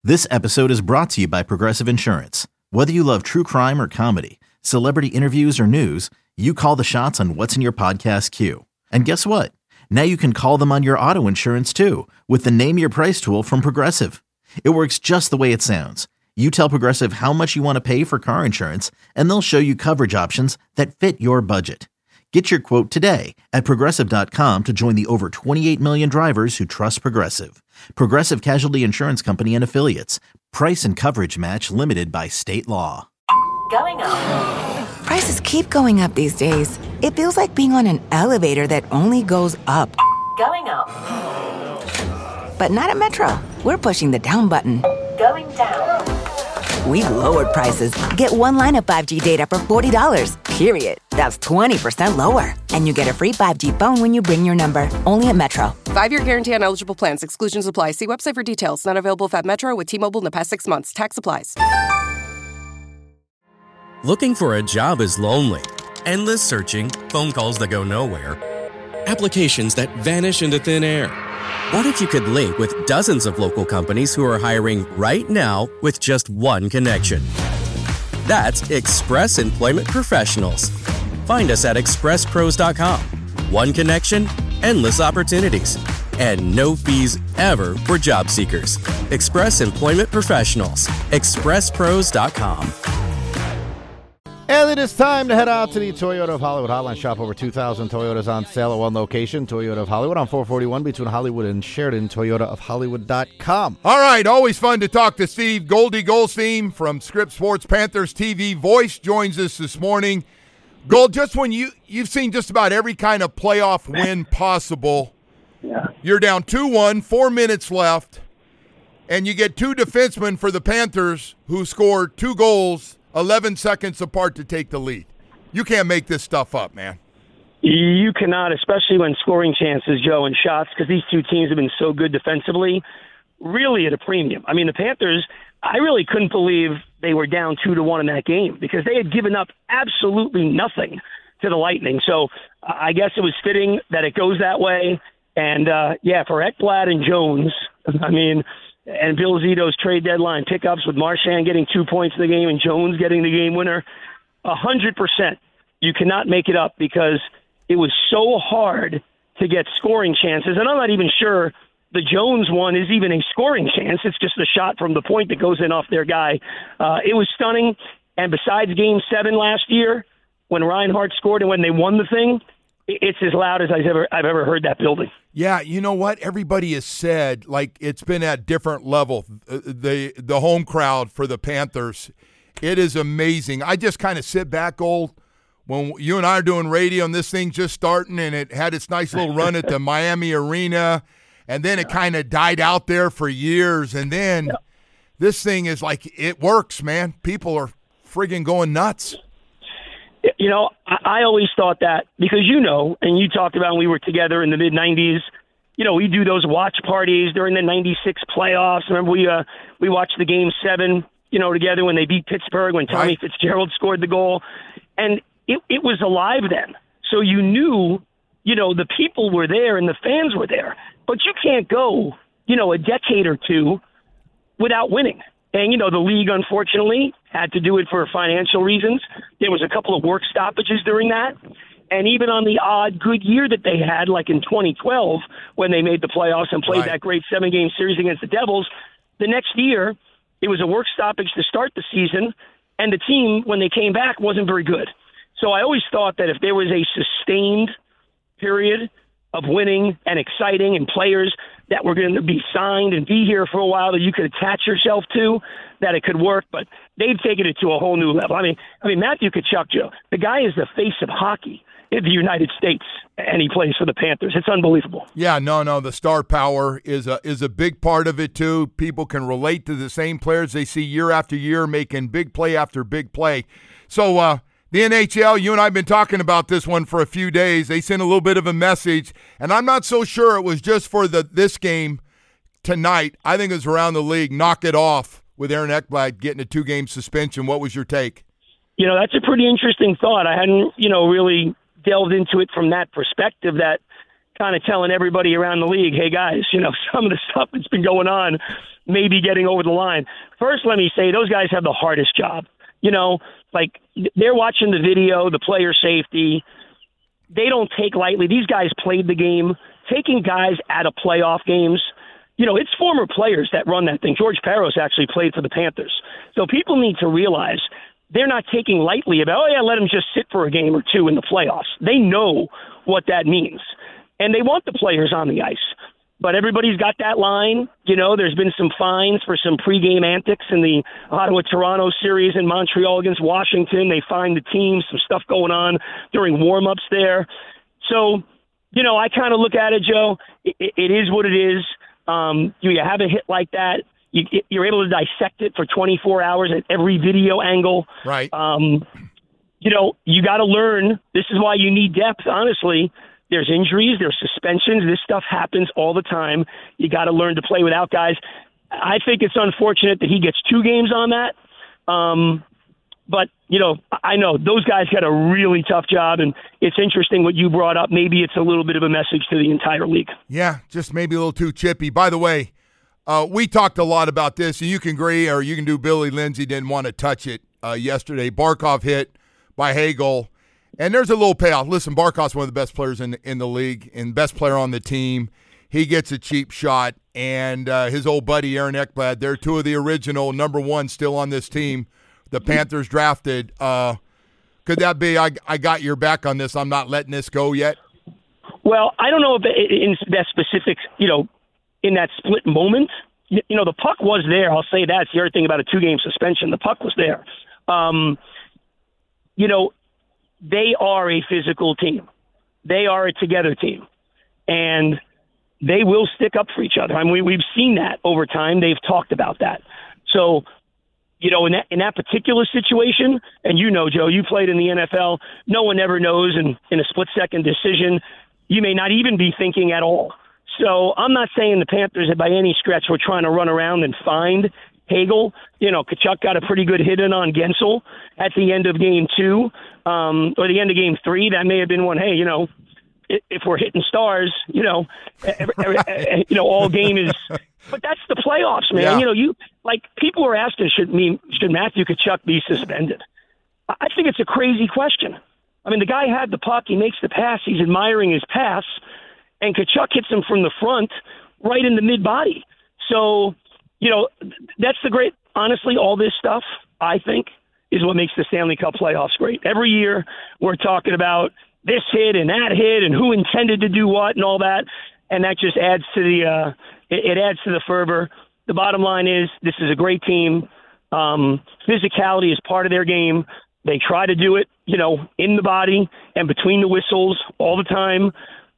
This episode is brought to you by Progressive Insurance. Whether you love true crime or comedy, celebrity interviews or news, you call the shots on what's in your podcast queue. And guess what? Now you can call them on your auto insurance too with the Name Your Price tool from Progressive. It works just the way it sounds. You tell Progressive how much you want to pay for car insurance, and they'll show you coverage options that fit your budget. Get your quote today at Progressive.com to join the over 28 million drivers who trust Progressive. Progressive Casualty Insurance Company and Affiliates. Price and coverage match limited by state law. Going up. Prices keep going up these days. It feels like being on an elevator that only goes up. Going up. But not at Metro. We're pushing the down button. Going down. We've lowered prices. Get one line of 5G data for $40, period. That's 20% lower. And you get a free 5G phone when you bring your number. Only at Metro. 5-year guarantee on eligible plans. Exclusions apply. See website for details. Not available at Metro with T-Mobile in the past 6 months. Tax applies. Looking for a job is lonely. Endless searching, phone calls that go nowhere, applications that vanish into thin air. What if you could link with dozens of local companies who are hiring right now with just one connection? That's Express Employment Professionals. Find us at expresspros.com. One connection, endless opportunities, and no fees ever for job seekers. Express Employment Professionals. expresspros.com. And it is time to head out to the Toyota of Hollywood hotline. Shop over 2,000 Toyotas on sale at one location. Toyota of Hollywood on 441 between Hollywood and Sheridan. ToyotaofHollywood.com. All right, always fun to talk to Steve. Goldie Goldstein from Scripps Sports Panthers TV voice joins us this morning. Gold, just when you've seen just about every kind of playoff win possible. Yeah. You're down 2-1, 4 minutes left, and you get two defensemen for the Panthers who scored 2 goals 11 seconds apart to take the lead. You can't make this stuff up, man. You cannot, especially when scoring chances, Joe, and shots, because these two teams have been so good defensively, really at a premium. I mean, the Panthers, I really couldn't believe they were down 2-1 in that game because they had given up absolutely nothing to the Lightning. So I guess it was fitting that it goes that way. And, for Ekblad and Jones, I mean – and Bill Zito's trade deadline pickups with Marchand getting 2 points in the game and Jones getting the game winner, 100%. You cannot make it up because it was so hard to get scoring chances. And I'm not even sure the Jones one is even a scoring chance. It's just a shot from the point that goes in off their guy. It was stunning. And besides Game 7 last year, when Reinhart scored and when they won the thing, it's as loud as I've ever heard that building. Yeah, you know what? Everybody has said, like, it's been at different level, the home crowd for the Panthers. It is amazing. I just kind of sit back, Gold, when you and I are doing radio and this thing just starting, and it had its nice little run at the Miami Arena, and then it kind of died out there for years, and then this thing is like, it works, man. People are friggin' going nuts. You know, I always thought that because, and you talked about when we were together in the mid-'90s, we do those watch parties during the 96 playoffs. Remember, we watched the Game 7, together when they beat Pittsburgh, when Tommy Fitzgerald scored the goal. And it was alive then. So you knew, the people were there and the fans were there. But you can't go, a decade or two without winning. And, the league, unfortunately, had to do it for financial reasons. There was a couple of work stoppages during that. And even on the odd good year that they had, like in 2012, when they made the playoffs and played that great 7-game series against the Devils, the next year, it was a work stoppage to start the season, and the team, when they came back, wasn't very good. So I always thought that if there was a sustained period of winning and exciting and players that were going to be signed and be here for a while that you could attach yourself to, that it could work. But they've taken it to a whole new level. I mean, Matthew Tkachuk, Joe, the guy is the face of hockey in the United States, and he plays for the Panthers. It's unbelievable. Yeah, no, the star power is a big part of it, too. People can relate to the same players they see year after year making big play after big play. So, the NHL, you and I have been talking about this one for a few days. They sent a little bit of a message, and I'm not so sure it was just for this game tonight. I think it was around the league. Knock it off with Aaron Ekblad getting a 2-game suspension. What was your take? That's a pretty interesting thought. I hadn't, really delved into it from that perspective, that kind of telling everybody around the league, hey, guys, some of the stuff that's been going on maybe getting over the line. First, let me say those guys have the hardest job. You know, like they're watching the video, the player safety. They don't take lightly. These guys played the game. Taking guys out of playoff games, you know, it's former players that run that thing. George Peros actually played for the Panthers. So people need to realize they're not taking lightly about, oh, yeah, let him just sit for a game or two in the playoffs. They know what that means. And they want the players on the ice. But everybody's got that line. You know, there's been some fines for some pregame antics in the Ottawa-Toronto series in Montreal against Washington. They fined the team, some stuff going on during warm-ups there. So, you know, I kind of look at it, Joe. It is what it is. You have a hit like that. You're able to dissect it for 24 hours at every video angle. Right. You know, you got to learn. This is why you need depth, honestly. There's injuries, there's suspensions. This stuff happens all the time. You got to learn to play without guys. I think it's unfortunate that he gets 2 games on that. But, you know, I know those guys got a really tough job, and it's interesting what you brought up. Maybe it's a little bit of a message to the entire league. Yeah, just maybe a little too chippy. By the way, we talked a lot about this, and you can agree or you can do Billy Lindsay didn't want to touch it yesterday. Barkov hit by Hagel. And there's a little payoff. Listen, Barkov's one of the best players in the league and best player on the team. He gets a cheap shot, and his old buddy Aaron Ekblad, they're 2 of the original number 1 still on this team. The Panthers drafted. Could that be, I got your back on this, I'm not letting this go yet? Well, I don't know if in that specific, you know, in that split moment, you know, the puck was there. I'll say that. It's the other thing about a 2-game suspension. The puck was there. You know, they are a physical team. They are a together team. And they will stick up for each other. I mean, we've seen that over time. They've talked about that. So, you know, in that particular situation, and you know, Joe, you played in the NFL, no one ever knows. And in a split-second decision, you may not even be thinking at all. So I'm not saying the Panthers by any stretch were trying to run around and find Hagel. You know, Tkachuk got a pretty good hit in on Gensel at the end of game 2, or the end of game 3. That may have been one, hey, you know, if we're hitting stars, you know, all game is. But that's the playoffs, man. Yeah. You know, people are asking, should Matthew Tkachuk be suspended? I think it's a crazy question. I mean, the guy had the puck. He makes the pass. He's admiring his pass. And Tkachuk hits him from the front right in the mid-body. So, you know, that's the great – honestly, all this stuff, I think, is what makes the Stanley Cup playoffs great. Every year we're talking about this hit and that hit and who intended to do what and all that, and that just adds to the it adds to the fervor. The bottom line is this is a great team. Physicality is part of their game. They try to do it, you know, in the body and between the whistles all the time.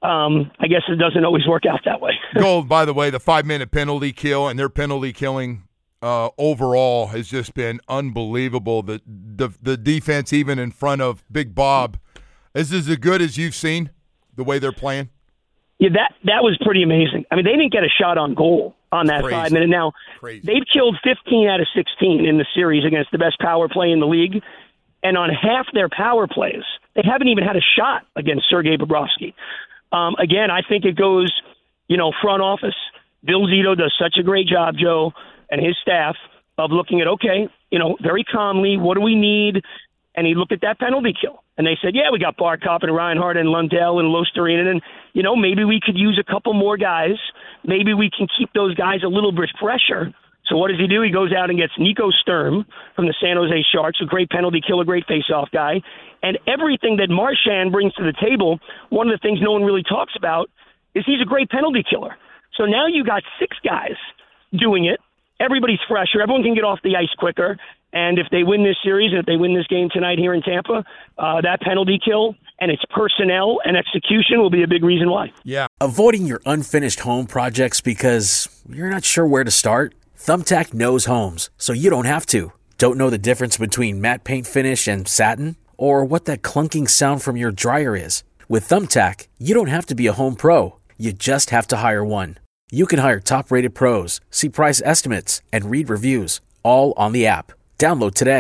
I guess it doesn't always work out that way. Gold, by the way, the 5-minute penalty kill and their penalty killing overall has just been unbelievable. The defense, even in front of Big Bob, is as good as you've seen the way they're playing. Yeah, that was pretty amazing. I mean, they didn't get a shot on goal on that 5-minute. Now, they've killed 15 out of 16 in the series against the best power play in the league. And on half their power plays, they haven't even had a shot against Sergei Bobrovsky. Again, I think it goes, you know, front office. Bill Zito does such a great job, Joe, and his staff of looking at, okay, you know, very calmly, what do we need? And he looked at that penalty kill. And they said, yeah, we got Barkov and Reinhart and Lundell and Losterinen. And, you know, maybe we could use a couple more guys. Maybe we can keep those guys a little bit fresher. So what does he do? He goes out and gets Nico Sturm from the San Jose Sharks, a great penalty killer, great face-off guy. And everything that Marchand brings to the table, one of the things no one really talks about is he's a great penalty killer. So now you got 6 guys doing it. Everybody's fresher. Everyone can get off the ice quicker. And if they win this series, and if they win this game tonight here in Tampa, that penalty kill and its personnel and execution will be a big reason why. Yeah. Avoiding your unfinished home projects because you're not sure where to start? Thumbtack knows homes, so you don't have to. Don't know the difference between matte paint finish and satin? Or what that clunking sound from your dryer is? With Thumbtack, you don't have to be a home pro. You just have to hire one. You can hire top-rated pros, see price estimates, and read reviews, all on the app. Download today.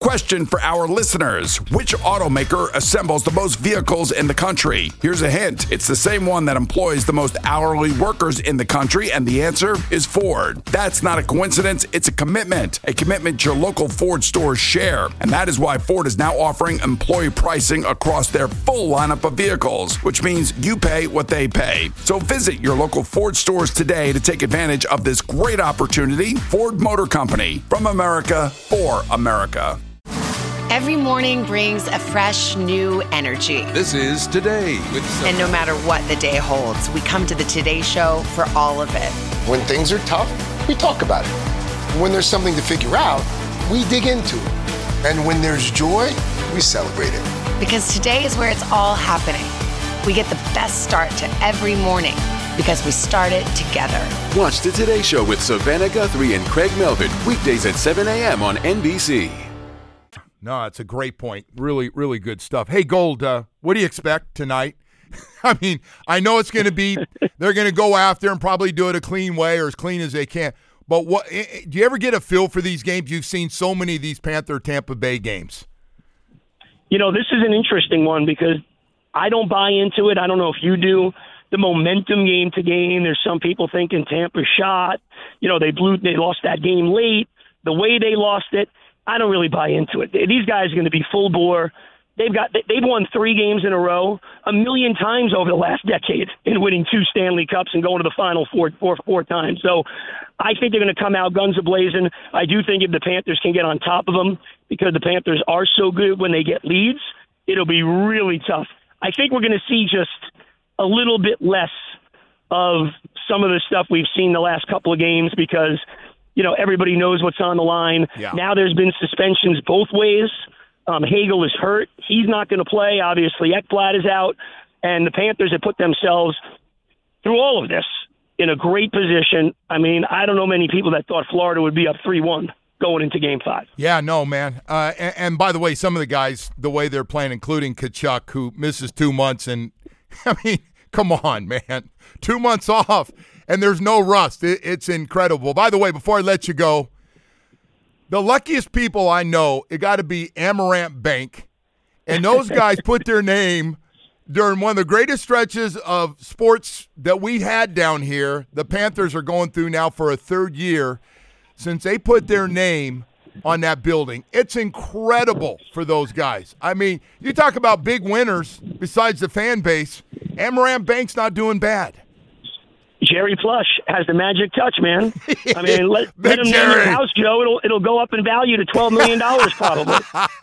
Question for our listeners. Which automaker assembles the most vehicles in the country? Here's a hint. It's the same one that employs the most hourly workers in the country, and the answer is Ford. That's not a coincidence. It's a commitment your local Ford stores share. And that is why Ford is now offering employee pricing across their full lineup of vehicles, which means you pay what they pay. So visit your local Ford stores today to take advantage of this great opportunity. Ford Motor Company, from America for America. Every morning brings a fresh, new energy. This is Today with Sophie. And no matter what the day holds, we come to the Today Show for all of it. When things are tough, we talk about it. When there's something to figure out, we dig into it. And when there's joy, we celebrate it. Because today is where it's all happening. We get the best start to every morning because we start it together. Watch the Today Show with Savannah Guthrie and Craig Melvin, weekdays at 7 a.m. on NBC. No, it's a great point. Really, really good stuff. Hey, Gold, what do you expect tonight? I mean, I know it's going to be, they're going to go after and probably do it a clean way or as clean as they can. But what do you ever get a feel for these games? You've seen so many of these Panther-Tampa Bay games. You know, this is an interesting one because I don't buy into it. I don't know if you do. The momentum game to game, there's some people thinking Tampa shot. You know, they lost that game late. The way they lost it, I don't really buy into it. These guys are going to be full bore. They've won 3 games in a row 1 million times over the last decade in winning 2 Stanley Cups and going to the final four times. So I think they're going to come out guns a-blazing. I do think if the Panthers can get on top of them, because the Panthers are so good when they get leads, it'll be really tough. I think we're going to see just a little bit less of some of the stuff we've seen the last couple of games because, you know, everybody knows what's on the line. Yeah. Now there's been suspensions both ways. Hagel is hurt. He's not going to play. Obviously, Ekblad is out. And the Panthers have put themselves through all of this in a great position. I mean, I don't know many people that thought Florida would be up 3-1 going into Game 5. Yeah, no, man. And by the way, some of the guys, the way they're playing, including Tkachuk, who misses 2 months. And, I mean, come on, man. 2 months off, and there's no rust. It's incredible. By the way, before I let you go, the luckiest people I know, it got to be Amaranth Bank. And those guys put their name during one of the greatest stretches of sports that we had down here. The Panthers are going through now for a 3rd year since they put their name on that building. It's incredible for those guys. I mean, you talk about big winners besides the fan base. Amaranth Bank's not doing bad. Jerry Plush has the magic touch, man. I mean, let him name your house, Joe. It'll go up in value to $12 million probably.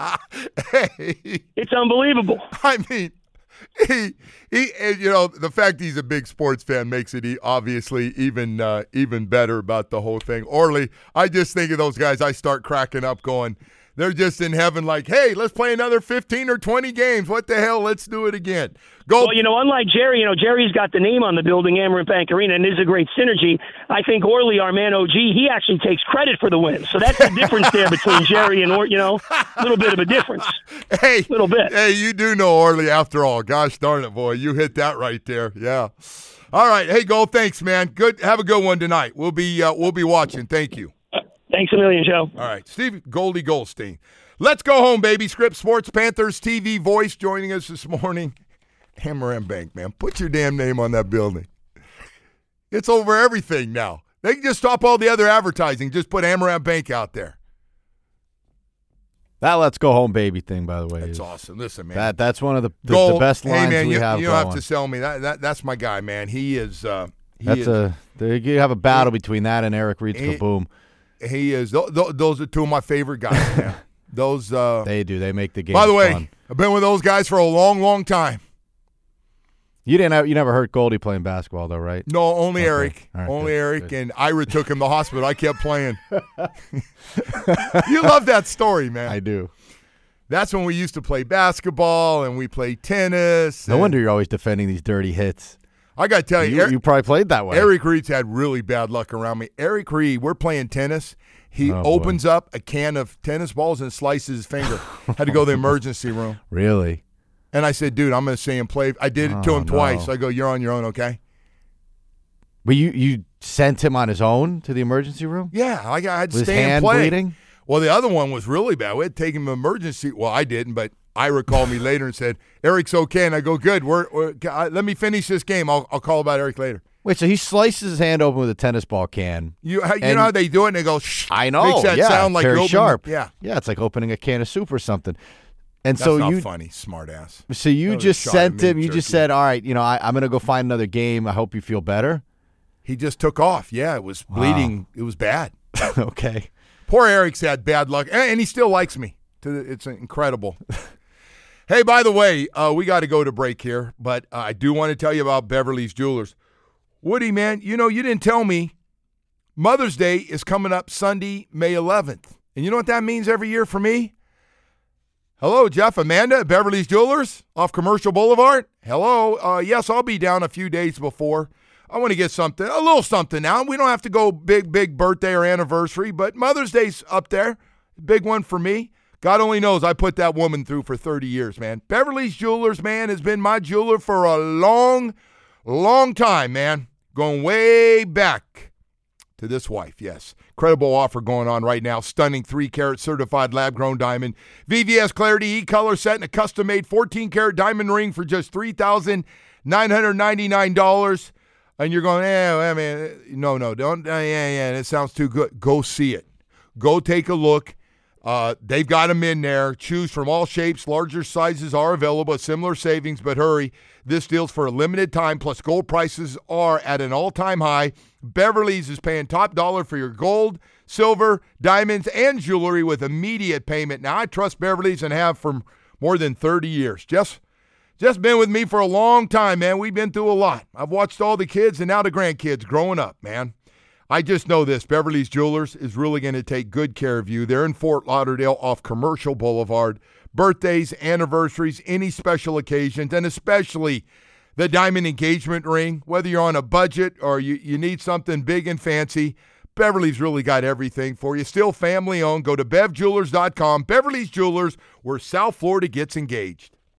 Hey, it's unbelievable. I mean, he you know, the fact he's a big sports fan makes it obviously even better about the whole thing. Orly, I just think of those guys. I start cracking up going, they're just in heaven like, hey, let's play another 15 or 20 games. What the hell? Let's do it again. Go. Well, you know, unlike Jerry, you know, Jerry's got the name on the building, Amaranth Bank Arena, and there's a great synergy. I think Orly, our man OG, he actually takes credit for the win. So that's the difference there between Jerry and you know, a little bit of a difference. Hey, a little bit. Hey, you do know Orly after all. Gosh darn it, boy. You hit that right there. Yeah. All right. Hey, Gold, thanks, man. Good. Have a good one tonight. We'll be watching. Thank you. Thanks a million, Joe. All right. Steve Goldie Goldstein. Let's go home, baby. Scripps Sports Panthers TV voice joining us this morning. Amaranth Bank, man. Put your damn name on that building. It's over everything now. They can just stop all the other advertising. Just put Amaranth Bank out there. That "Let's Go Home, Baby" thing, by the way, that's awesome. Listen, man. That's one of the best lines man, we have. You don't have to sell me. That's my guy, man. He is. You have a battle between that and Eric Reed's Kaboom. He is. Those are two of my favorite guys, man. Those. They do. They make the game. By the way, fun. I've been with those guys for a long, long time. You never heard Goldie playing basketball, though, right? No, only Eric. Right, only good, Eric. good. And Ira took him to the hospital. I kept playing. You love that story, man. I do. That's when we used to play basketball and we played tennis. No wonder you're always defending these dirty hits. I got to tell you. You probably played that way. Eric Reed's had really bad luck around me. Eric Reed, we're playing tennis. He opens up a can of tennis balls and slices his finger. Had to go to the emergency room. Really? And I said, dude, I'm going to see him play. I did it to him twice. I go, you're on your own, okay? But you sent him on his own to the emergency room? Yeah, I had to Was stay his and hand play. bleeding? Well, the other one was really bad. We had to take him to emergency. Well, I didn't, but Ira called me later and said, Eric's okay. And I go, good. Let me finish this game. I'll call about Eric later. Wait, so he slices his hand open with a tennis ball can. You know how they do it? And they go, shh. I know. Makes that sound like very sharp. Yeah. Yeah, it's like opening a can of soup or something. And That's so not you funny, smart ass. So you just sent him. You just said, all right, I'm going to go find another game. I hope you feel better. He just took off. Yeah, it was bleeding. It was bad. Okay. Poor Eric's had bad luck, and he still likes me. It's incredible. Hey, by the way, we got to go to break here, but I do want to tell you about Beverly's Jewelers. Woody, man, you didn't tell me Mother's Day is coming up Sunday, May 11th. And you know what that means every year for me? Hello, Jeff, Amanda at Beverly's Jewelers off Commercial Boulevard. Hello. Yes, I'll be down a few days before. I want to get something, a little something now. We don't have to go big birthday or anniversary, but Mother's Day's up there. Big one for me. God only knows I put that woman through for 30 years, man. Beverly's Jewelers, man, has been my jeweler for a long time, man. Going way back to this wife, yes. Incredible offer going on right now. Stunning 3-carat certified lab-grown diamond. VVS Clarity E-Color set and a custom-made 14-carat diamond ring for just $3,999. And you're going, no, don't, it sounds too good. Go see it. Go take a look. They've got them in there. Choose from all shapes. Larger sizes are available at similar savings, but hurry. This deal's for a limited time, plus gold prices are at an all-time high. Beverly's is paying top dollar for your gold, silver, diamonds, and jewelry with immediate payment. Now, I trust Beverly's and have for more than 30 years. Just been with me for a long time, man. We've been through a lot. I've watched all the kids and now the grandkids growing up, man. I just know this. Beverly's Jewelers is really going to take good care of you. They're in Fort Lauderdale off Commercial Boulevard. Birthdays, anniversaries, any special occasions, and especially the diamond engagement ring. Whether you're on a budget or you need something big and fancy, Beverly's really got everything for you. Still family-owned. Go to BevJewelers.com. Beverly's Jewelers, where South Florida gets engaged.